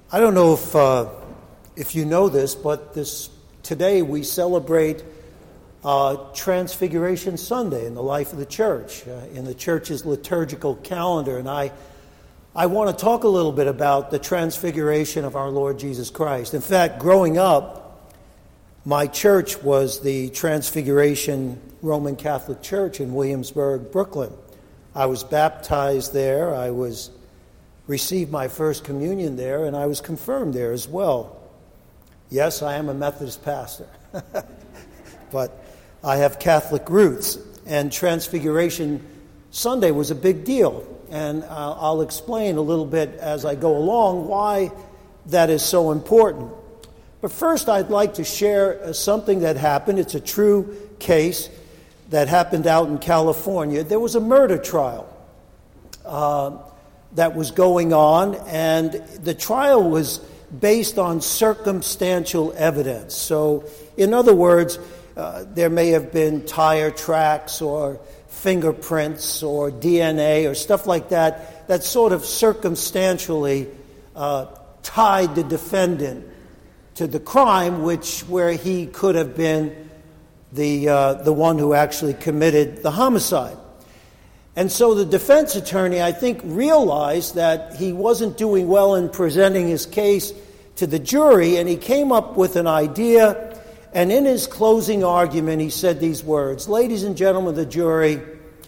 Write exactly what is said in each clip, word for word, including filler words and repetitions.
I don't know if uh, if you know this, but this today we celebrate uh, Transfiguration Sunday in the life of the church, uh, in the church's liturgical calendar. And I, I want to talk a little bit about the transfiguration of our Lord Jesus Christ. In fact, growing up, my church was the Transfiguration Roman Catholic Church in Williamsburg, Brooklyn. I was baptized there. I was received my first communion there, and I was confirmed there as well. Yes, I am a Methodist pastor, but I have Catholic roots, and Transfiguration Sunday was a big deal, and uh, I'll explain a little bit as I go along why that is so important. But first, I'd like to share uh, something that happened. It's a true case that happened out in California. There was a murder trial Uh, that was going on, and the trial was based on circumstantial evidence. So, in other words, uh, there may have been tire tracks or fingerprints or D N A or stuff like that that sort of circumstantially uh, tied the defendant to the crime, which where he could have been the uh, the one who actually committed the homicide. And so the defense attorney, I think, realized that he wasn't doing well in presenting his case to the jury, and he came up with an idea, and in his closing argument, he said these words: "Ladies and gentlemen of the jury,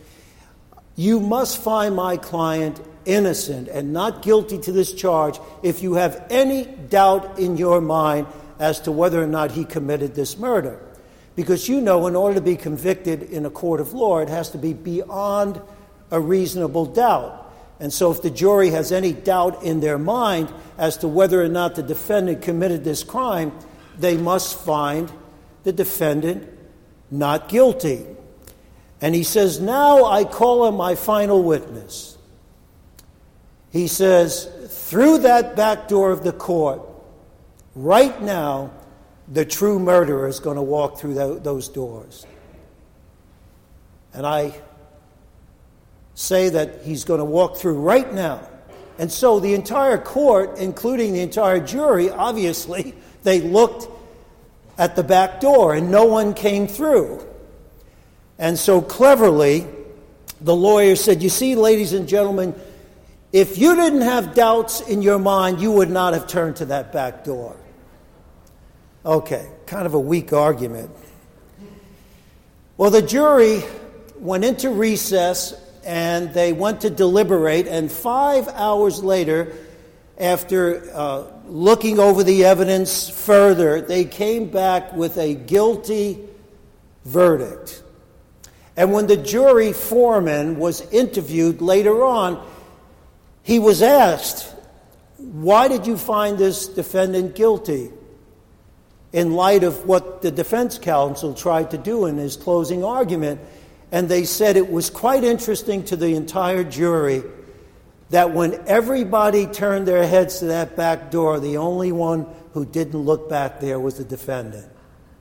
you must find my client innocent and not guilty to this charge if you have any doubt in your mind as to whether or not he committed this murder. Because you know, in order to be convicted in a court of law, it has to be beyond a reasonable doubt. And so if the jury has any doubt in their mind as to whether or not the defendant committed this crime, they must find the defendant not guilty." And he says, "Now I call on my final witness." He says, "Through that back door of the court, right now, the true murderer is going to walk through those doors." And I say that he's going to walk through right now. And so the entire court, including the entire jury, obviously, they looked at the back door and no one came through. And so cleverly, the lawyer said, "You see, ladies and gentlemen, if you didn't have doubts in your mind, you would not have turned to that back door." Okay, kind of a weak argument. Well, the jury went into recess and they went to deliberate, and five hours later, after uh, looking over the evidence further, they came back with a guilty verdict. And when the jury foreman was interviewed later on, he was asked, "Why did you find this defendant guilty?" in light of what the defense counsel tried to do in his closing argument. And they said it was quite interesting to the entire jury that when everybody turned their heads to that back door, the only one who didn't look back there was the defendant.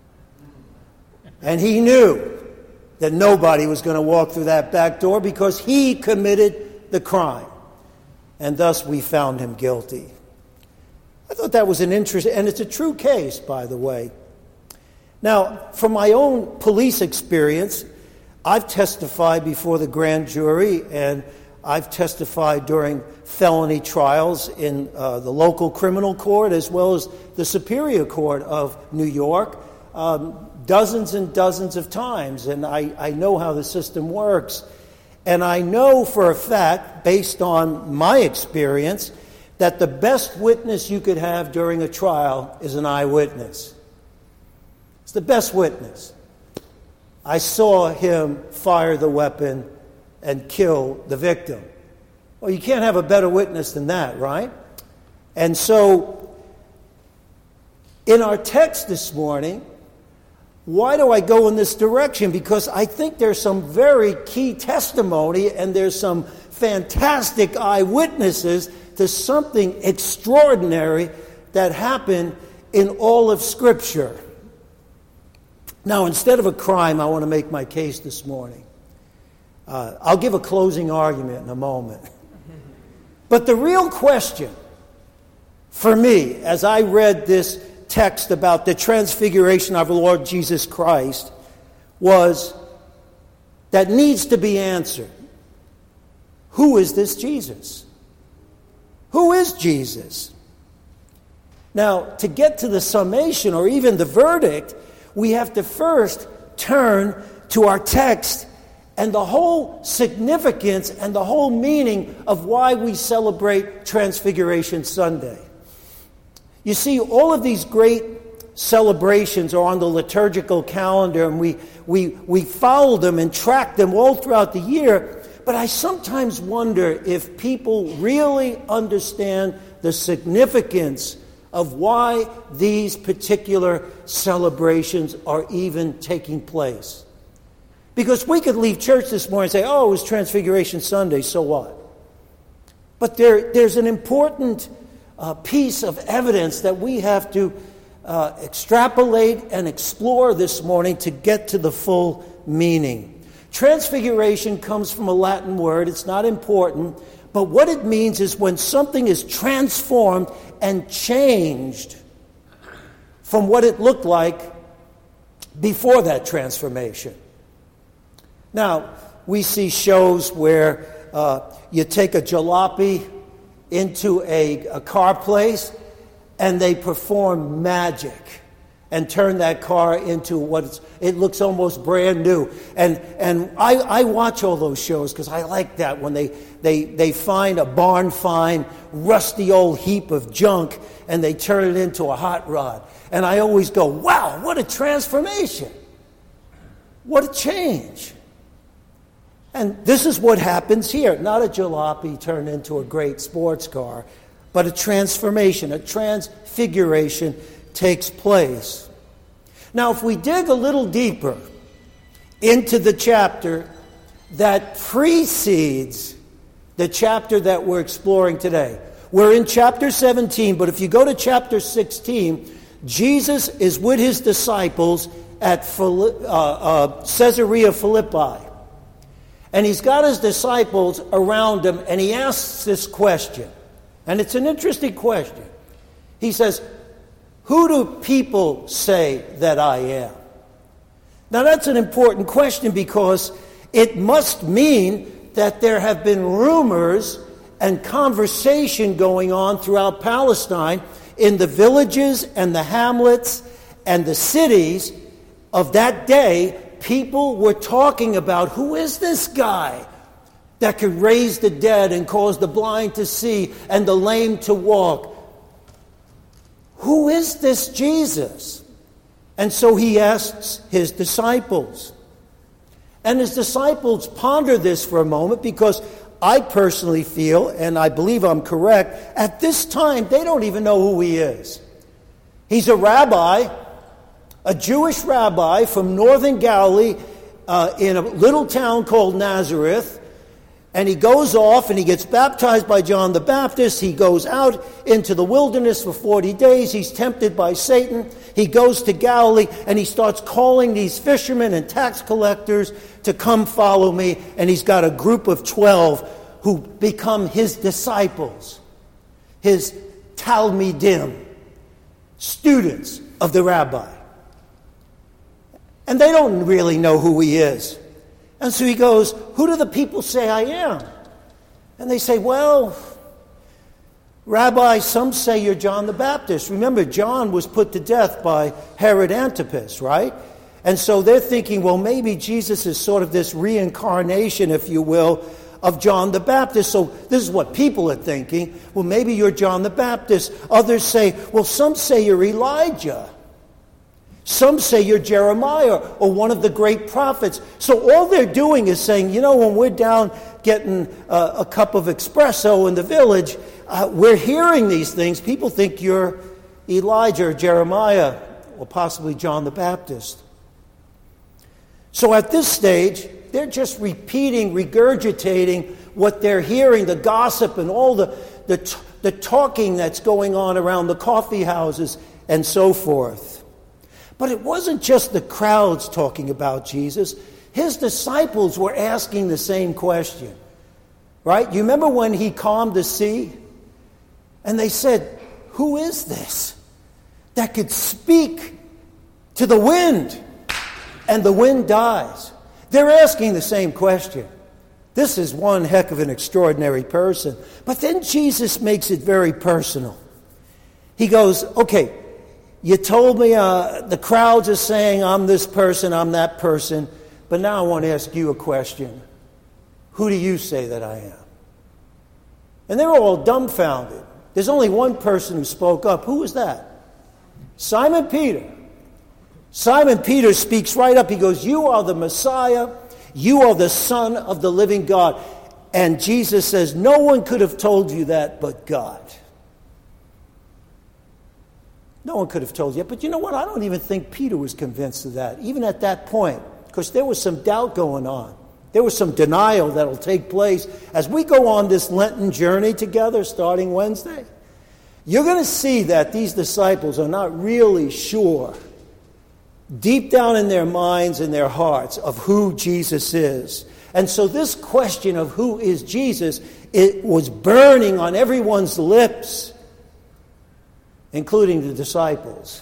And he knew that nobody was going to walk through that back door because he committed the crime. And thus we found him guilty. I thought that was an interesting, and it's a true case, by the way. Now, from my own police experience, I've testified before the grand jury, and I've testified during felony trials in uh, the local criminal court as well as the Superior Court of New York um, dozens and dozens of times, and I, I know how the system works. And I know for a fact, based on my experience, that the best witness you could have during a trial is an eyewitness. It's the best witness. I saw him fire the weapon and kill the victim. Well, you can't have a better witness than that, right? And so, in our text this morning, why do I go in this direction? Because I think there's some very key testimony and there's some fantastic eyewitnesses to something extraordinary that happened in all of Scripture. Now, instead of a crime, I want to make my case this morning. Uh, I'll give a closing argument in a moment. But the real question for me, as I read this text about the transfiguration of our Lord Jesus Christ, was that needs to be answered. Who is this Jesus? Who is Jesus? Now, to get to the summation or even the verdict, we have to first turn to our text and the whole significance and the whole meaning of why we celebrate Transfiguration Sunday. You see, all of these great celebrations are on the liturgical calendar, and we, we, we follow them and track them all throughout the year. But I sometimes wonder if people really understand the significance of why these particular celebrations are even taking place. Because we could leave church this morning and say, oh, it was Transfiguration Sunday, so what? But there, there's an important uh, piece of evidence that we have to uh, extrapolate and explore this morning to get to the full meaning. Transfiguration comes from a Latin word. It's not important. But what it means is when something is transformed and changed from what it looked like before that transformation. Now, we see shows where uh, you take a jalopy into a, a car place and they perform magic and turn that car into what it's, it looks almost brand new. And and I, I watch all those shows because I like that when they, they, they find a barn find, rusty old heap of junk and they turn it into a hot rod. And I always go, wow, what a transformation. What a change. And this is what happens here. Not a jalopy turned into a great sports car, but a transformation, a transfiguration takes place. Now, if we dig a little deeper into the chapter that precedes the chapter that we're exploring today, we're in chapter seventeen, but if you go to chapter sixteen, Jesus is with his disciples at Phili- uh, uh, Caesarea Philippi. And he's got his disciples around him, and he asks this question. And it's an interesting question. He says, who do people say that I am? Now that's an important question because it must mean that there have been rumors and conversation going on throughout Palestine in the villages and the hamlets and the cities of that day. People were talking about, who is this guy that could raise the dead and cause the blind to see and the lame to walk? Who is this Jesus? And so he asks his disciples. And his disciples ponder this for a moment because I personally feel, and I believe I'm correct, at this time they don't even know who he is. He's a rabbi, a Jewish rabbi from northern Galilee uh, in a little town called Nazareth. And he goes off and he gets baptized by John the Baptist. He goes out into the wilderness for forty days. He's tempted by Satan. He goes to Galilee and he starts calling these fishermen and tax collectors to come follow me. And he's got a group of twelve who become his disciples, his Talmidim, students of the rabbi. And they don't really know who he is. And so he goes, who do the people say I am? And they say, well, Rabbi, some say you're John the Baptist. Remember, John was put to death by Herod Antipas, right? And so they're thinking, well, maybe Jesus is sort of this reincarnation, if you will, of John the Baptist. So this is what people are thinking. Well, maybe you're John the Baptist. Others say, well, some say you're Elijah. Some say you're Jeremiah or one of the great prophets. So all they're doing is saying, you know, when we're down getting uh, a cup of espresso in the village, uh, we're hearing these things. People think you're Elijah or Jeremiah or possibly John the Baptist. So at this stage, they're just repeating, regurgitating what they're hearing, the gossip and all the, the, t- the talking that's going on around the coffee houses and so forth. But it wasn't just the crowds talking about Jesus. His disciples were asking the same question. Right? You remember when he calmed the sea? And they said, who is this that could speak to the wind and the wind dies? They're asking the same question. This is one heck of an extraordinary person. But then Jesus makes it very personal. He goes, okay, you told me uh, the crowds are saying I'm this person, I'm that person, but now I want to ask you a question. Who do you say that I am? And they're all dumbfounded. There's only one person who spoke up. Who was that? Simon Peter. Simon Peter speaks right up. He goes, you are the Messiah. You are the Son of the living God. And Jesus says, no one could have told you that but God. No one could have told you. But you know what? I don't even think Peter was convinced of that, even at that point, because there was some doubt going on. There was some denial that will take place as we go on this Lenten journey together starting Wednesday. You're going to see that these disciples are not really sure, deep down in their minds and their hearts, of who Jesus is. And so this question of who is Jesus, it was burning on everyone's lips, including the disciples.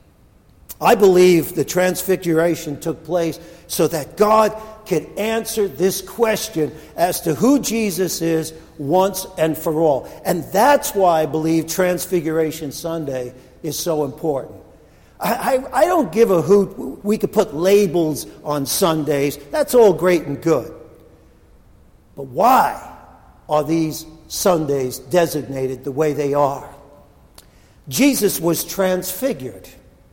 I believe the transfiguration took place so that God could answer this question as to who Jesus is once and for all. And that's why I believe Transfiguration Sunday is so important. I, I, I don't give a hoot. We could put labels on Sundays. That's all great and good. But why are these Sundays designated the way they are? Jesus was transfigured.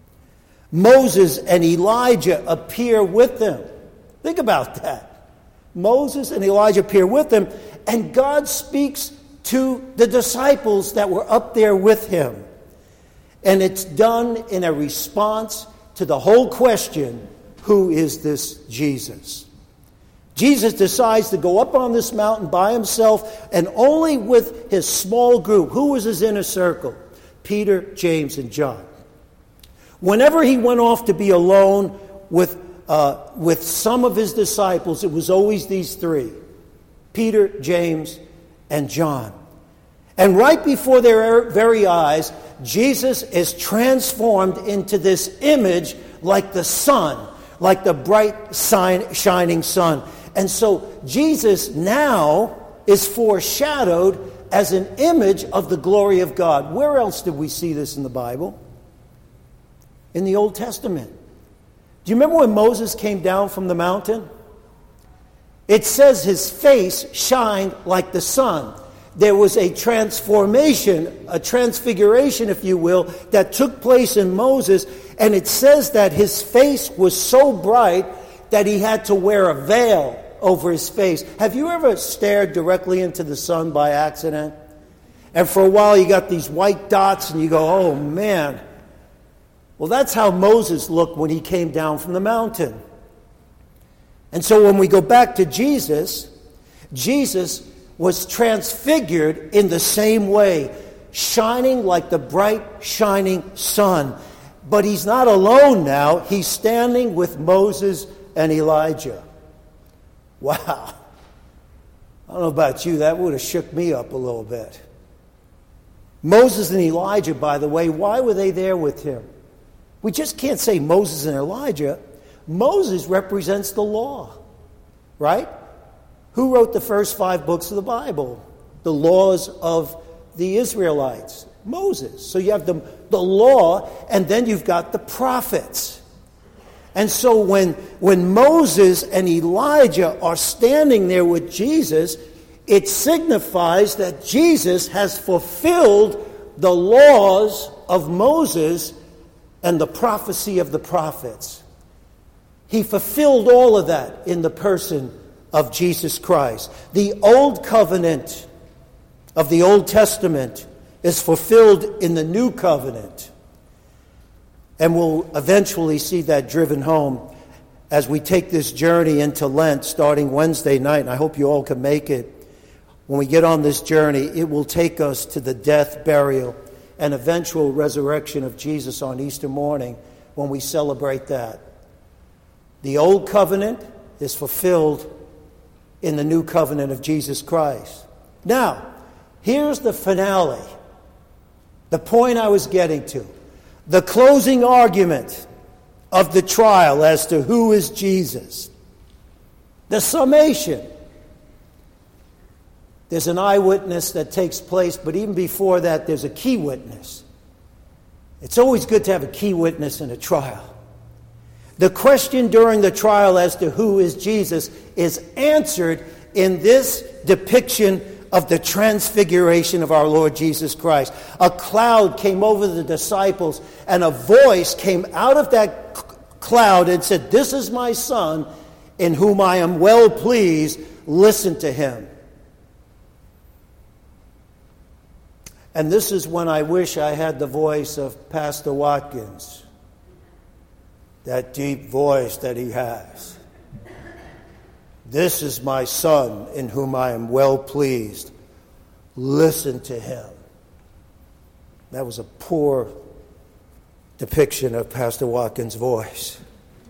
Moses and Elijah appear with them. Think about that. Moses and Elijah appear with them, and God speaks to the disciples that were up there with him. And it's done in a response to the whole question, who is this Jesus? Jesus decides to go up on this mountain by himself and only with his small group. Who was his inner circle? Peter, James, and John. Whenever he went off to be alone with, uh, with some of his disciples, it was always these three, Peter, James, and John. And right before their very eyes, Jesus is transformed into this image like the sun, like the bright shining sun. And so Jesus now is foreshadowed as an image of the glory of God. Where else did we see this in the Bible? In the Old Testament. Do you remember when Moses came down from the mountain? It says his face shined like the sun. There was a transformation, a transfiguration, if you will, that took place in Moses. And it says that his face was so bright that he had to wear a veil over his face. Have you ever stared directly into the sun by accident? And for a while you got these white dots and you go, oh man. Well, that's how Moses looked when he came down from the mountain. And so when we go back to Jesus, Jesus was transfigured in the same way, shining like the bright, shining sun. But he's not alone now. He's standing with Moses and Elijah. Wow. I don't know about you, that would have shook me up a little bit. Moses and Elijah, by the way, why were they there with him? We just can't say Moses and Elijah. Moses represents the law, right? Who wrote the first five books of the Bible? The laws of the Israelites. Moses. So you have the, the law, and then you've got the prophets. And so when, when Moses and Elijah are standing there with Jesus, it signifies that Jesus has fulfilled the laws of Moses and the prophecy of the prophets. He fulfilled all of that in the person of Jesus Christ. The old covenant of the Old Testament is fulfilled in the new covenant. And we'll eventually see that driven home as we take this journey into Lent starting Wednesday night. And I hope you all can make it. When we get on this journey, it will take us to the death, burial, and eventual resurrection of Jesus on Easter morning when we celebrate that. The old covenant is fulfilled in the new covenant of Jesus Christ. Now, here's the finale. The point I was getting to, the closing argument of the trial as to who is Jesus, the summation. There's an eyewitness that takes place, but even before that, there's a key witness. It's always good to have a key witness in a trial. The question during the trial as to who is Jesus is answered in this depiction of the transfiguration of our Lord Jesus Christ. A cloud came over the disciples, and a voice came out of that c- cloud and said, "This is my Son, in whom I am well pleased. Listen to him." And this is when I wish I had the voice of Pastor Watkins. That deep voice that he has. "This is my Son, in whom I am well pleased. Listen to him." That was a poor depiction of Pastor Watkins' voice.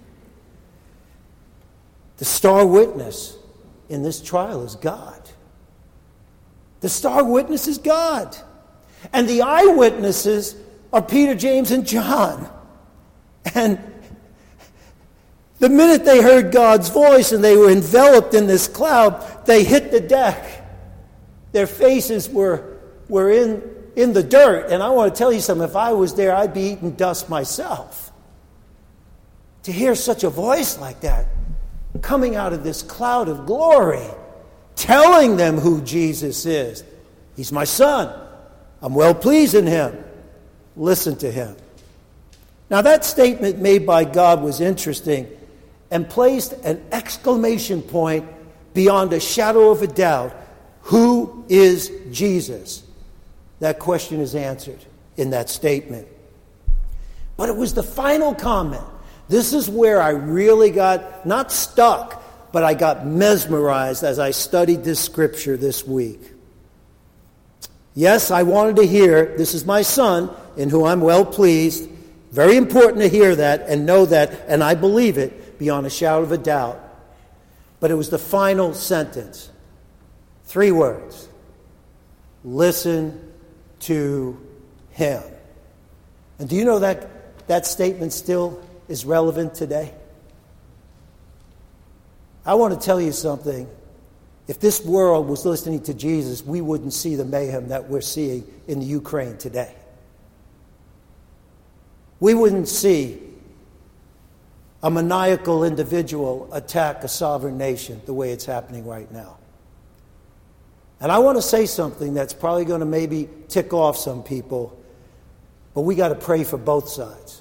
The star witness in this trial is God. The star witness is God. And the eyewitnesses are Peter, James, and John. And the minute they heard God's voice and they were enveloped in this cloud, they hit the deck. Their faces were, were in, in the dirt. And I want to tell you something. If I was there, I'd be eating dust myself. To hear such a voice like that coming out of this cloud of glory, telling them who Jesus is. "He's my Son. I'm well pleased in him. Listen to him." Now that statement made by God was interesting and placed an exclamation point beyond a shadow of a doubt. Who is Jesus? That question is answered in that statement. But it was the final comment. This is where I really got, not stuck, but I got mesmerized as I studied this scripture this week. Yes, I wanted to hear, "This is my Son, in whom I'm well pleased." Very important to hear that and know that, and I believe it beyond a shadow of a doubt. But it was the final sentence. Three words. Listen to him. And do you know that that statement still is relevant today? I want to tell you something. If this world was listening to Jesus, we wouldn't see the mayhem that we're seeing in the Ukraine today. We wouldn't see a maniacal individual attack a sovereign nation the way it's happening right now. And I want to say something that's probably going to maybe tick off some people, but we got to pray for both sides.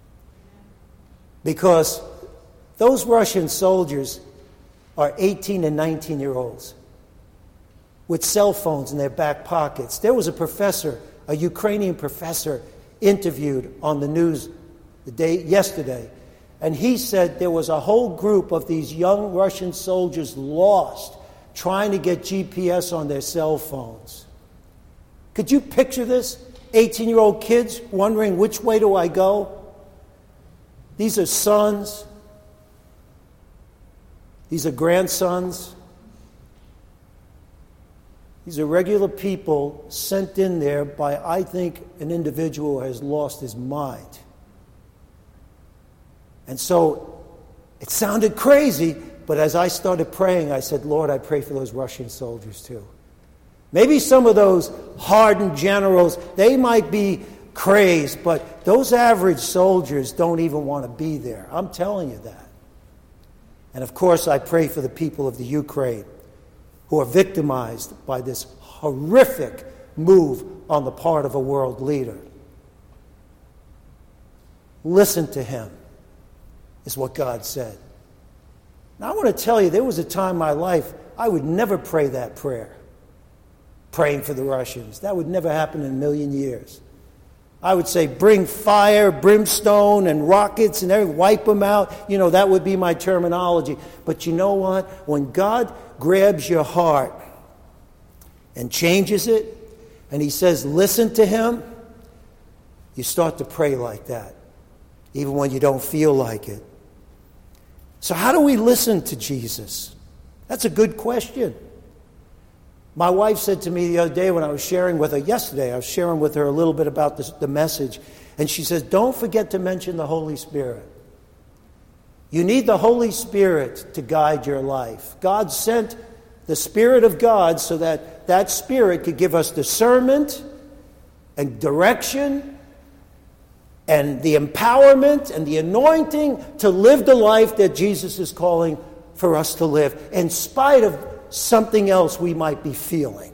Because those Russian soldiers are eighteen and nineteen-year-olds with cell phones in their back pockets. There was a professor, a Ukrainian professor, interviewed on the news the day yesterday, and he said there was a whole group of these young Russian soldiers lost trying to get G P S on their cell phones. Could you picture this? eighteen-year-old kids wondering, which way do I go? These are sons. These are grandsons. These are regular people sent in there by, I think, an individual who has lost his mind. And so it sounded crazy, but as I started praying, I said, "Lord, I pray for those Russian soldiers too." Maybe some of those hardened generals, they might be crazed, but those average soldiers don't even want to be there. I'm telling you that. And of course, I pray for the people of the Ukraine who are victimized by this horrific move on the part of a world leader. Listen to him, is what God said. Now, I want to tell you, there was a time in my life I would never pray that prayer, praying for the Russians. That would never happen in a million years. I would say, bring fire, brimstone, and rockets, and everything, wipe them out. You know, that would be my terminology. But you know what? When God grabs your heart and changes it, and he says, listen to him, you start to pray like that, even when you don't feel like it. So how do we listen to Jesus? That's a good question. My wife said to me the other day when I was sharing with her, yesterday I was sharing with her a little bit about this, the message, and she says, don't forget to mention the Holy Spirit. You need the Holy Spirit to guide your life. God sent the Spirit of God so that that Spirit could give us discernment and direction and the empowerment and the anointing to live the life that Jesus is calling for us to live, in spite of something else we might be feeling.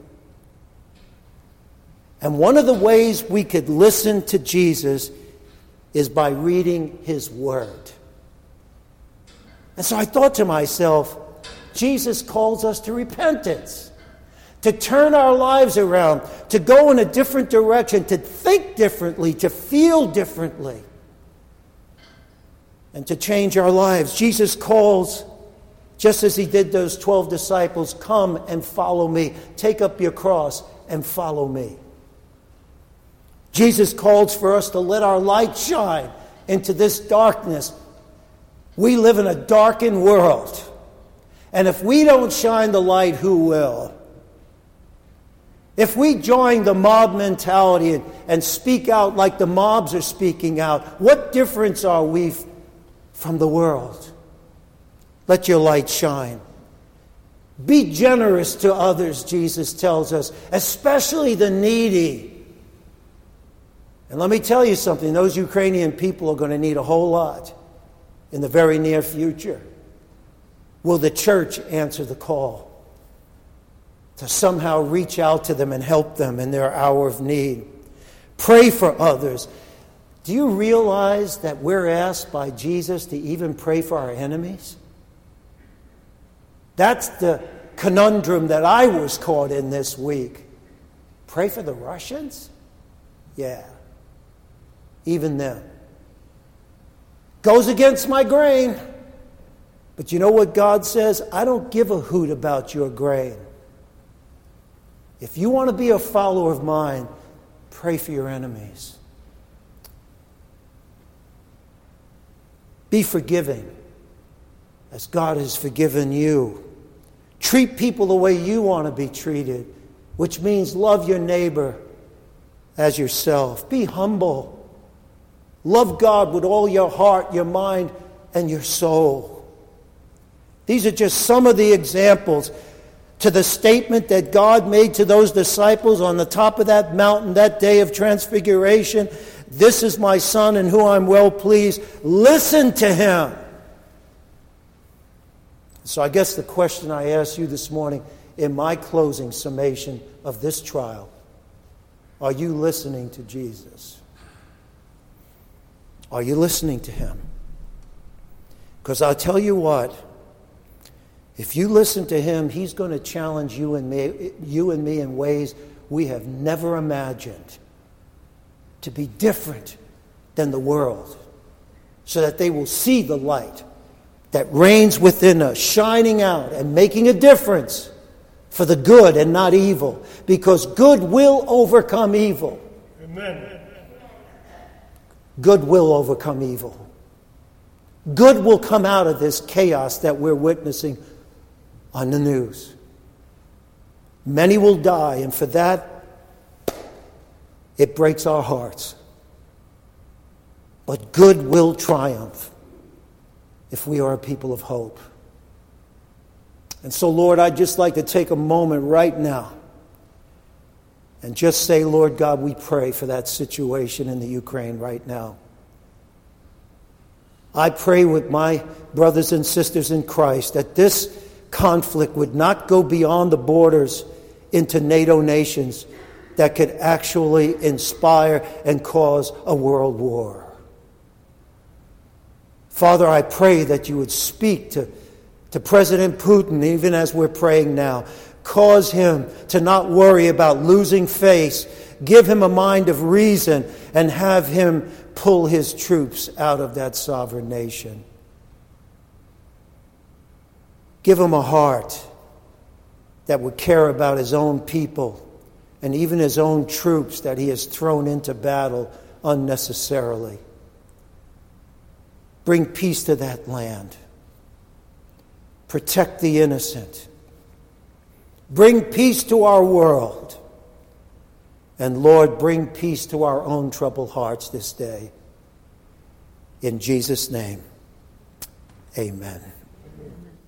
And one of the ways we could listen to Jesus is by reading His Word. And so I thought to myself, Jesus calls us to repentance, to turn our lives around, to go in a different direction, to think differently, to feel differently, and to change our lives. Jesus calls, just as He did those twelve disciples, come and follow me. Take up your cross and follow me. Jesus calls for us to let our light shine into this darkness. We live in a darkened world. And if we don't shine the light, who will? If we join the mob mentality and, and speak out like the mobs are speaking out, what difference are we f- from the world? Let your light shine. Be generous to others, Jesus tells us, especially the needy. And let me tell you something, those Ukrainian people are going to need a whole lot in the very near future. Will the church answer the call to somehow reach out to them and help them in their hour of need? Pray for others. Do you realize that we're asked by Jesus to even pray for our enemies? That's the conundrum that I was caught in this week. Pray for the Russians? Yeah. Even them. Goes against my grain. But you know what God says? I don't give a hoot about your grain. If you want to be a follower of mine, pray for your enemies. Be forgiving as God has forgiven you. Treat people the way you want to be treated, which means love your neighbor as yourself. Be humble. Love God with all your heart, your mind, and your soul. These are just some of the examples to the statement that God made to those disciples on the top of that mountain that day of transfiguration. This is my Son in whom I'm well pleased. Listen to Him. So I guess the question I ask you this morning in my closing summation of this trial, are you listening to Jesus? Are you listening to Him? Because I'll tell you what, if you listen to Him, He's going to challenge you and me, you and me in ways we have never imagined, to be different than the world, so that they will see the light that reigns within us, shining out and making a difference for the good and not evil, because good will overcome evil. Amen. Good will overcome evil. Good will come out of this chaos that we're witnessing on the news. Many will die, and for that, it breaks our hearts. But good will triumph if we are a people of hope. And so, Lord, I'd just like to take a moment right now and just say, Lord God, we pray for that situation in the Ukraine right now. I pray with my brothers and sisters in Christ that this conflict would not go beyond the borders into NATO nations that could actually inspire and cause a world war. Father, I pray that you would speak to, to President Putin, even as we're praying now. Cause him to not worry about losing face. Give him a mind of reason and have him pull his troops out of that sovereign nation. Give him a heart that would care about his own people and even his own troops that he has thrown into battle unnecessarily. Bring peace to that land. Protect the innocent. Bring peace to our world. And Lord, bring peace to our own troubled hearts this day. In Jesus' name, amen.